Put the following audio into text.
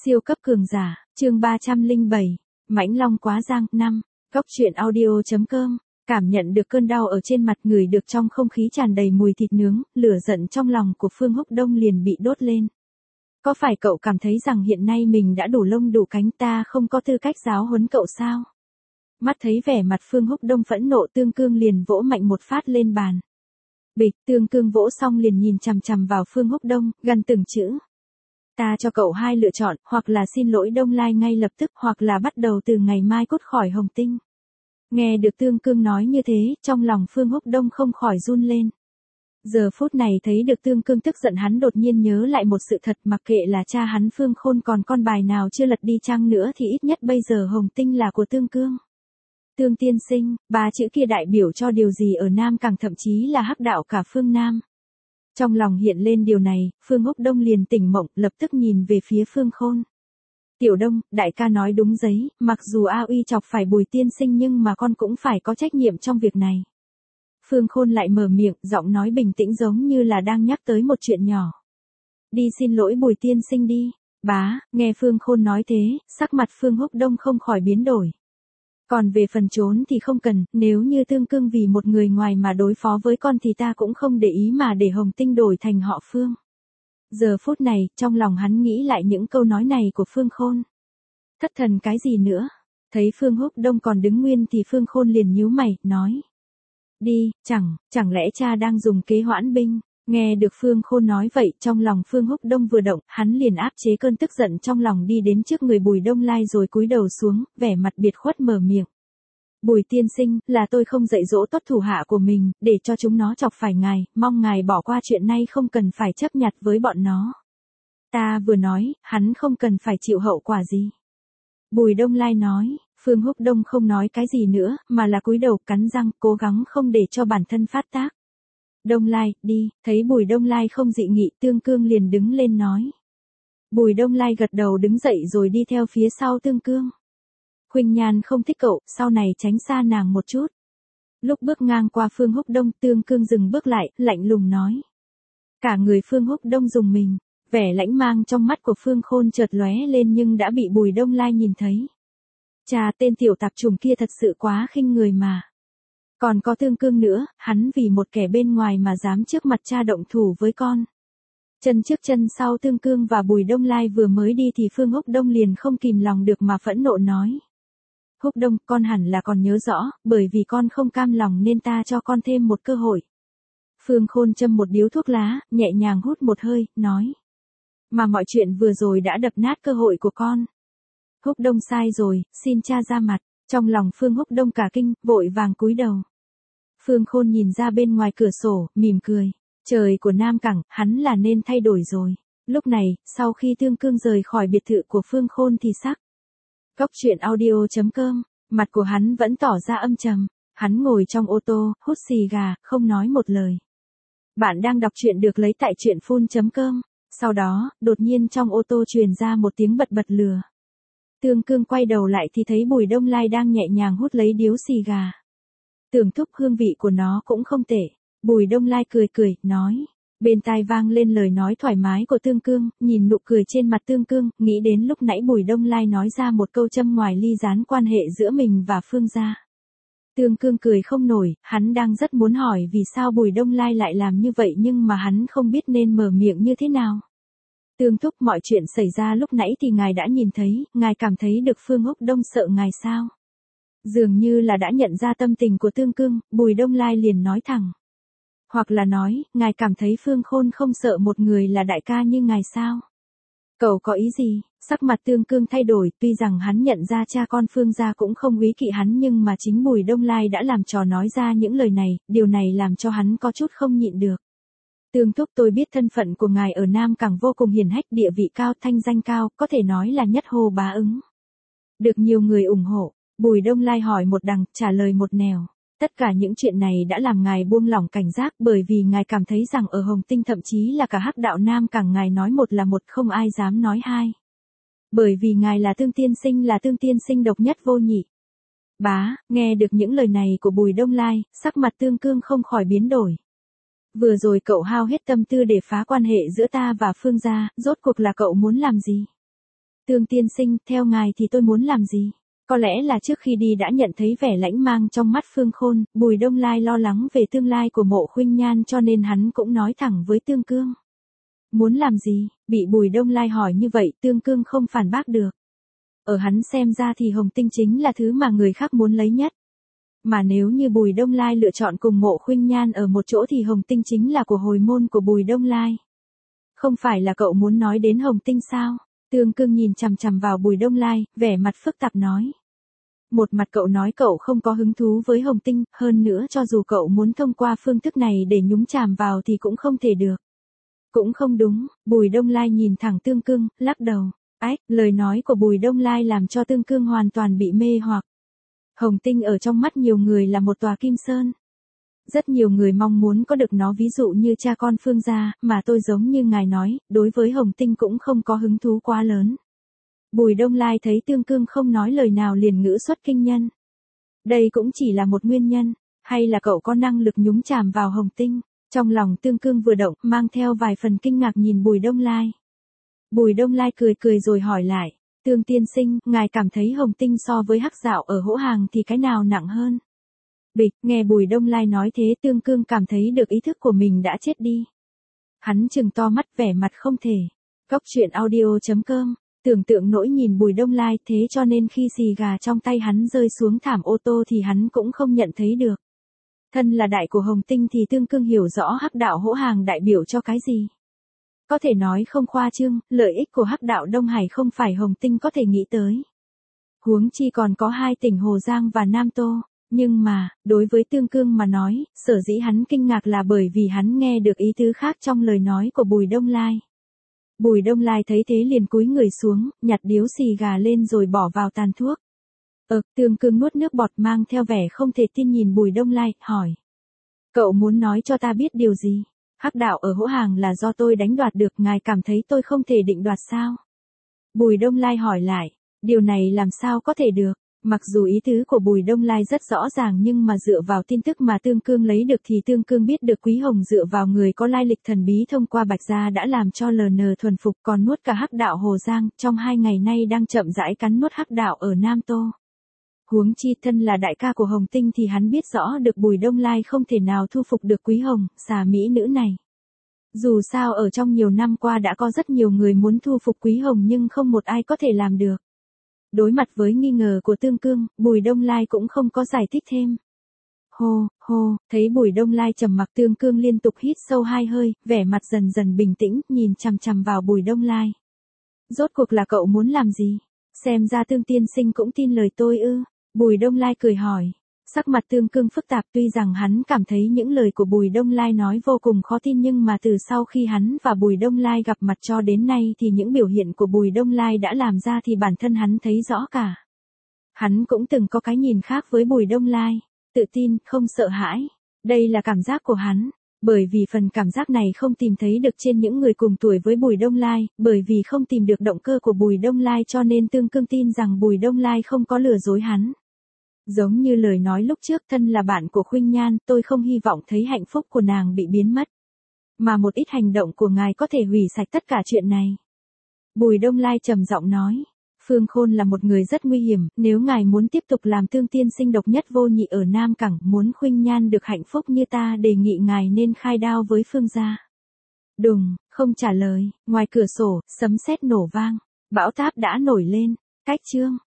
Siêu cấp cường giả, chương 307, Mãnh Long quá giang, 5, Góc truyện audio.com, cảm nhận được cơn đau ở trên mặt, người được trong không khí tràn đầy mùi thịt nướng, lửa giận trong lòng của Phương Húc Đông liền bị đốt lên. Có phải cậu cảm thấy rằng hiện nay mình đã đủ lông đủ cánh, ta không có tư cách giáo huấn cậu sao? Mắt thấy vẻ mặt Phương Húc Đông phẫn nộ, Tương Cương liền vỗ mạnh một phát lên bàn. Bịch, Tương Cương vỗ xong liền nhìn chằm chằm vào Phương Húc Đông, gằn từng chữ. Ta cho cậu hai lựa chọn, hoặc là xin lỗi Đông Lai ngay lập tức, hoặc là bắt đầu từ ngày mai cút khỏi Hồng Tinh. Nghe được Tương Cương nói như thế, trong lòng Phương Húc Đông không khỏi run lên. Giờ phút này thấy được Tương Cương tức giận, hắn đột nhiên nhớ lại một sự thật, mặc kệ là cha hắn Phương Khôn còn con bài nào chưa lật đi chăng nữa thì ít nhất bây giờ Hồng Tinh là của Tương Cương. Tương tiên sinh, ba chữ kia đại biểu cho điều gì ở Nam Cảng, thậm chí là hắc đạo cả phương Nam. Trong lòng hiện lên điều này, Phương Húc Đông liền tỉnh mộng, lập tức nhìn về phía Phương Khôn. Tiểu Đông, đại ca nói đúng giấy, mặc dù A Uy chọc phải Bùi tiên sinh nhưng mà con cũng phải có trách nhiệm trong việc này. Phương Khôn lại mở miệng, giọng nói bình tĩnh giống như là đang nhắc tới một chuyện nhỏ. Đi xin lỗi Bùi tiên sinh đi. Bá, nghe Phương Khôn nói thế, sắc mặt Phương Húc Đông không khỏi biến đổi. Còn về phần trốn thì không cần, nếu như Tương Cương vì một người ngoài mà đối phó với con thì ta cũng không để ý mà để Hồng Tinh đổi thành họ Phương. Giờ phút này, trong lòng hắn nghĩ lại những câu nói này của Phương Khôn. Thất thần cái gì nữa? Thấy Phương Húc Đông còn đứng nguyên thì Phương Khôn liền nhíu mày, nói. Đi, chẳng lẽ cha đang dùng kế hoãn binh? Nghe được Phương Khôn nói vậy, trong lòng Phương Húc Đông vừa động, hắn liền áp chế cơn tức giận trong lòng, đi đến trước người Bùi Đông Lai rồi cúi đầu xuống, vẻ mặt biệt khuất mở miệng. Bùi tiên sinh, là tôi không dạy dỗ tốt thủ hạ của mình, để cho chúng nó chọc phải ngài, mong ngài bỏ qua chuyện này, không cần phải chấp nhặt với bọn nó. Ta vừa nói, hắn không cần phải chịu hậu quả gì. Bùi Đông Lai nói. Phương Húc Đông không nói cái gì nữa, mà là cúi đầu cắn răng, cố gắng không để cho bản thân phát tác. Đông Lai, đi, thấy Bùi Đông Lai không dị nghị, Tương Cương liền đứng lên nói. Bùi Đông Lai gật đầu đứng dậy rồi đi theo phía sau Tương Cương. Khuynh Nhan không thích cậu, sau này tránh xa nàng một chút. Lúc bước ngang qua Phương Húc Đông, Tương Cương dừng bước lại, lạnh lùng nói. Cả người Phương Húc Đông rùng mình, vẻ lãnh mang trong mắt của Phương Khôn chợt lóe lên nhưng đã bị Bùi Đông Lai nhìn thấy. Cha, tên tiểu tạp chủng kia thật sự quá khinh người mà. Còn có Tương Cương nữa, hắn vì một kẻ bên ngoài mà dám trước mặt cha động thủ với con. Chân trước chân sau Tương Cương và Bùi Đông Lai vừa mới đi thì Phương Húc Đông liền không kìm lòng được mà phẫn nộ nói. Húc Đông, con hẳn là còn nhớ rõ, bởi vì con không cam lòng nên ta cho con thêm một cơ hội. Phương Khôn châm một điếu thuốc lá, nhẹ nhàng hút một hơi, nói. Mà mọi chuyện vừa rồi đã đập nát cơ hội của con. Húc Đông sai rồi, xin cha ra mặt. Trong lòng Phương Húc Đông cả kinh, vội vàng cúi đầu. Phương Khôn nhìn ra bên ngoài cửa sổ, mỉm cười. Trời của Nam Cảng, hắn là nên thay đổi rồi. Lúc này, sau khi Tương Cương rời khỏi biệt thự của Phương Khôn thì sắc. Góc truyện audio.com, mặt của hắn vẫn tỏ ra âm trầm. Hắn ngồi trong ô tô, hút xì gà, không nói một lời. Bạn đang đọc truyện được lấy tại truyện.com. Sau đó, đột nhiên trong ô tô truyền ra một tiếng bật bật lửa. Tương Cương quay đầu lại thì thấy Bùi Đông Lai đang nhẹ nhàng hút lấy điếu xì gà. Tưởng thúc, hương vị của nó cũng không tệ. Bùi Đông Lai cười, nói. Bên tai vang lên lời nói thoải mái của Tương Cương, nhìn nụ cười trên mặt Tương Cương, nghĩ đến lúc nãy Bùi Đông Lai nói ra một câu châm ngoài ly gián quan hệ giữa mình và Phương gia. Tương Cương cười không nổi, hắn đang rất muốn hỏi vì sao Bùi Đông Lai lại làm như vậy nhưng mà hắn không biết nên mở miệng như thế nào. Tương thúc, mọi chuyện xảy ra lúc nãy thì ngài đã nhìn thấy, ngài cảm thấy được Phương Húc Đông sợ ngài sao? Dường như là đã nhận ra tâm tình của Tương Cương, Bùi Đông Lai liền nói thẳng. Hoặc là nói, ngài cảm thấy Phương Khôn không sợ một người là đại ca như ngài sao? Cậu có ý gì? Sắc mặt Tương Cương thay đổi, tuy rằng hắn nhận ra cha con Phương gia cũng không úy kỵ hắn nhưng mà chính Bùi Đông Lai đã làm trò nói ra những lời này, điều này làm cho hắn có chút không nhịn được. Tương thúc, tôi biết thân phận của ngài ở Nam Cảng vô cùng hiển hách, địa vị cao, thanh danh cao, có thể nói là nhất hồ bá ứng. Được nhiều người ủng hộ, Bùi Đông Lai hỏi một đằng, trả lời một nẻo. Tất cả những chuyện này đã làm ngài buông lỏng cảnh giác bởi vì ngài cảm thấy rằng ở Hồng Tinh thậm chí là cả hắc đạo Nam Cảng ngài nói một là một, không ai dám nói hai. Bởi vì ngài là Tương tiên sinh độc nhất vô nhị. Bá, nghe được những lời này của Bùi Đông Lai, sắc mặt Tương Cương không khỏi biến đổi. Vừa rồi cậu hao hết tâm tư để phá quan hệ giữa ta và Phương gia, rốt cuộc là cậu muốn làm gì? Tương tiên sinh, theo ngài thì tôi muốn làm gì? Có lẽ là trước khi đi đã nhận thấy vẻ lãnh mang trong mắt Phương Khôn, Bùi Đông Lai lo lắng về tương lai của Mộ Khuynh Nhan cho nên hắn cũng nói thẳng với Tương Cương. Muốn làm gì? Bị Bùi Đông Lai hỏi như vậy Tương Cương không phản bác được. Ở hắn xem ra thì Hồng Tinh chính là thứ mà người khác muốn lấy nhất. Mà nếu như Bùi Đông Lai lựa chọn cùng Mộ Khuynh Nhan ở một chỗ thì Hồng Tinh chính là của hồi môn của Bùi Đông Lai. Không phải là cậu muốn nói đến Hồng Tinh sao? Tương Cương nhìn chằm chằm vào Bùi Đông Lai, vẻ mặt phức tạp nói. Một mặt cậu nói cậu không có hứng thú với Hồng Tinh, hơn nữa cho dù cậu muốn thông qua phương thức này để nhúng chàm vào thì cũng không thể được. Cũng không đúng, Bùi Đông Lai nhìn thẳng Tương Cương, lắc đầu. Ách, lời nói của Bùi Đông Lai làm cho Tương Cương hoàn toàn bị mê hoặc. Hồng Tinh ở trong mắt nhiều người là một tòa kim sơn. Rất nhiều người mong muốn có được nó, ví dụ như cha con Phương gia, mà tôi giống như ngài nói, đối với Hồng Tinh cũng không có hứng thú quá lớn. Bùi Đông Lai thấy Tương Cương không nói lời nào liền ngữ xuất kinh nhân. Đây cũng chỉ là một nguyên nhân, hay là cậu có năng lực nhúng chàm vào Hồng Tinh? Trong lòng Tương Cương vừa động, mang theo vài phần kinh ngạc nhìn Bùi Đông Lai. Bùi Đông Lai cười cười rồi hỏi lại, Tương tiên sinh, ngài cảm thấy Hồng Tinh so với Hắc Dạo ở Hỗ Hàng thì cái nào nặng hơn? Bịch, nghe Bùi Đông Lai nói thế Tương Cương cảm thấy được ý thức của mình đã chết đi. Hắn trừng to mắt vẻ mặt không thể. Góc truyện audio.com, tưởng tượng nỗi nhìn Bùi Đông Lai thế cho nên khi xì gà trong tay hắn rơi xuống thảm ô tô thì hắn cũng không nhận thấy được. Thân là đại của Hồng Tinh thì Tương Cương hiểu rõ Hắc Đạo Hỗ Hàng đại biểu cho cái gì. Có thể nói không khoa trương, lợi ích của Hắc Đạo Đông Hải không phải Hồng Tinh có thể nghĩ tới. Huống chi còn có hai tỉnh Hồ Giang và Nam Tô. Nhưng mà, đối với Tương Cương mà nói, sở dĩ hắn kinh ngạc là bởi vì hắn nghe được ý tứ khác trong lời nói của Bùi Đông Lai. Bùi Đông Lai thấy thế liền cúi người xuống, nhặt điếu xì gà lên rồi bỏ vào tàn thuốc. Tương Cương nuốt nước bọt mang theo vẻ không thể tin nhìn Bùi Đông Lai, hỏi. Cậu muốn nói cho ta biết điều gì? Hắc Đạo ở Hỗ Hàng là do tôi đánh đoạt được, ngài cảm thấy tôi không thể định đoạt sao? Bùi Đông Lai hỏi lại, điều này làm sao có thể được? Mặc dù ý tứ của Bùi Đông Lai rất rõ ràng nhưng mà dựa vào tin tức mà Tương Cương lấy được thì Tương Cương biết được Quý Hồng dựa vào người có lai lịch thần bí thông qua Bạch Gia đã làm cho LN thuần phục còn nuốt cả Hắc Đạo Hồ Giang, trong 2 ngày nay đang chậm rãi cắn nuốt Hắc Đạo ở Nam Tô. Huống chi thân là đại ca của Hồng Tinh thì hắn biết rõ được Bùi Đông Lai không thể nào thu phục được Quý Hồng, xà mỹ nữ này. Dù sao ở trong nhiều năm qua đã có rất nhiều người muốn thu phục Quý Hồng nhưng không một ai có thể làm được. Đối mặt với nghi ngờ của Tương Cương, Bùi Đông Lai cũng không có giải thích thêm. Hô, thấy Bùi Đông Lai trầm mặc Tương Cương liên tục hít sâu 2 hơi, vẻ mặt dần dần bình tĩnh, nhìn chằm chằm vào Bùi Đông Lai. Rốt cuộc là cậu muốn làm gì? Xem ra Tương tiên sinh cũng tin lời tôi ư? Bùi Đông Lai cười hỏi. Sắc mặt Tương Cương phức tạp tuy rằng hắn cảm thấy những lời của Bùi Đông Lai nói vô cùng khó tin nhưng mà từ sau khi hắn và Bùi Đông Lai gặp mặt cho đến nay thì những biểu hiện của Bùi Đông Lai đã làm ra thì bản thân hắn thấy rõ cả. Hắn cũng từng có cái nhìn khác với Bùi Đông Lai, tự tin, không sợ hãi. Đây là cảm giác của hắn, bởi vì phần cảm giác này không tìm thấy được trên những người cùng tuổi với Bùi Đông Lai, bởi vì không tìm được động cơ của Bùi Đông Lai cho nên Tương Cương tin rằng Bùi Đông Lai không có lừa dối hắn. Giống như lời nói lúc trước thân là bạn của Khuynh Nhan, tôi không hy vọng thấy hạnh phúc của nàng bị biến mất. Mà một ít hành động của ngài có thể hủy sạch tất cả chuyện này. Bùi Đông Lai trầm giọng nói, Phương Khôn là một người rất nguy hiểm, nếu ngài muốn tiếp tục làm Tương tiên sinh độc nhất vô nhị ở Nam Cảng, muốn Khuynh Nhan được hạnh phúc như ta đề nghị ngài nên khai đao với Phương gia. Đùng, không trả lời, ngoài cửa sổ, sấm sét nổ vang, bão táp đã nổi lên, cách chương.